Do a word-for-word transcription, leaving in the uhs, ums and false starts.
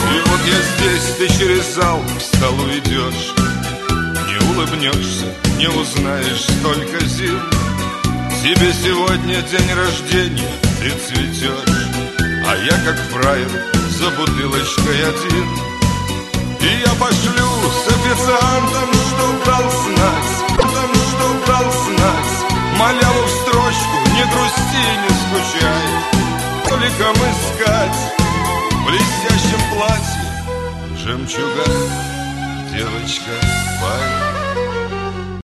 И вот я здесь, ты через зал к столу идешь. Не улыбнешься, не узнаешь столько зим. Тебе сегодня день рождения, ты цветешь, а я как фраер за бутылочкой один. И я пошлю с официантом, что брал знать, там, что брал знать, маляву в строчку, не грусти, не скучай, толиком искать в блестящем платье, жемчуга, девочка, пай.